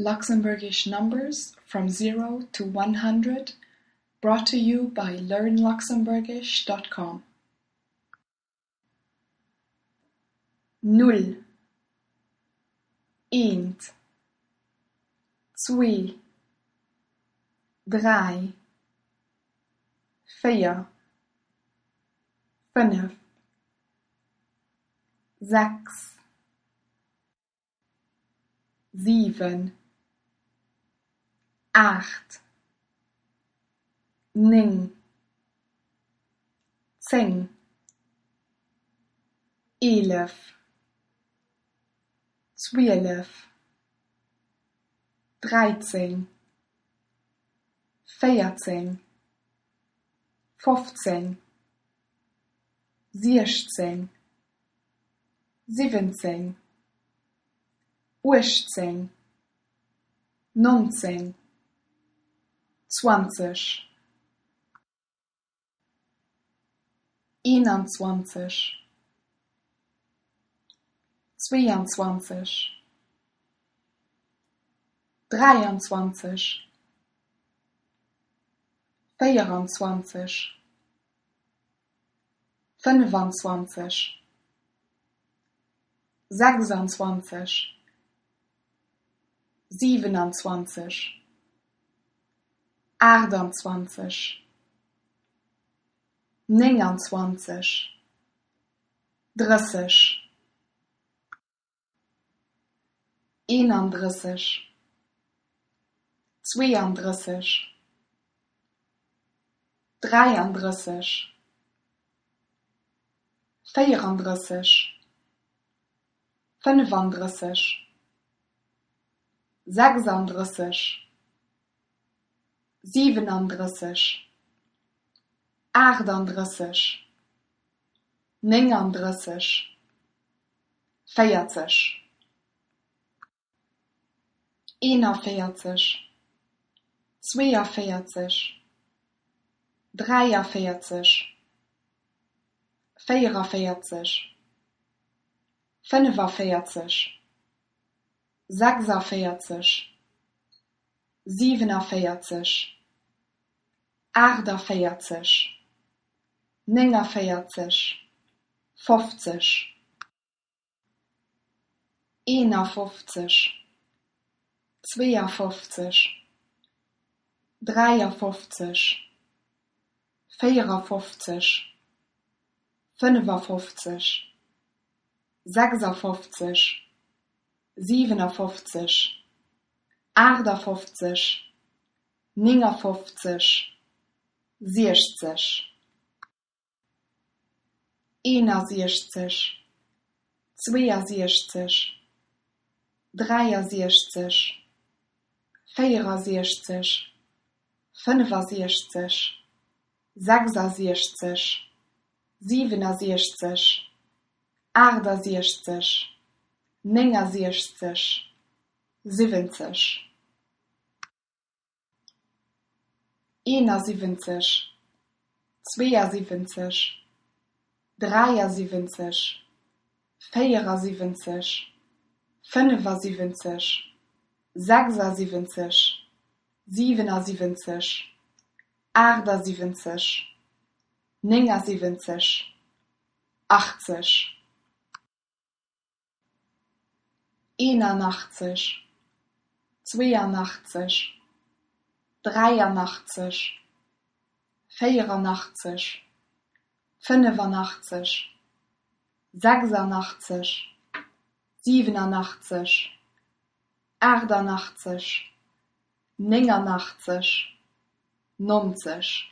Luxembourgish numbers from 0 to 100, brought to you by learnluxembourgish.com. 0, 1, 2, 3, 4, 5, 6, 7, 8, 9, 10, 11, 12, 13, 14, 15, 16, 17, 18, 19, 20, 21, 22, 23, 24, 25, 26, 27, 28, 29, 30, 31, 32, 33, 34, 35, 36, 37, 38, 39, 40, 41, 42, 43, 44, 45, 46, 47, 48, 49, 50, 51, 52, 53, 54, 55, 56, 57, 58, 59, 60, 61, 62, 63, 64, 65, 66, 67, 68, 69, 70, 71, 72, 73, 74, 75, 76, 77, 78, 79, 80, 81, 82, 83, 84, 85, 86, 87, 88, 89, 90,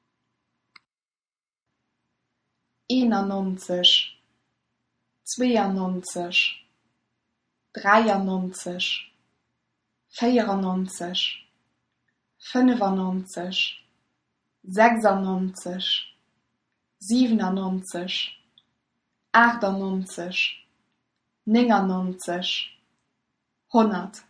91, 92, 93, 94, 95, 96, 97, 98, 99, 100.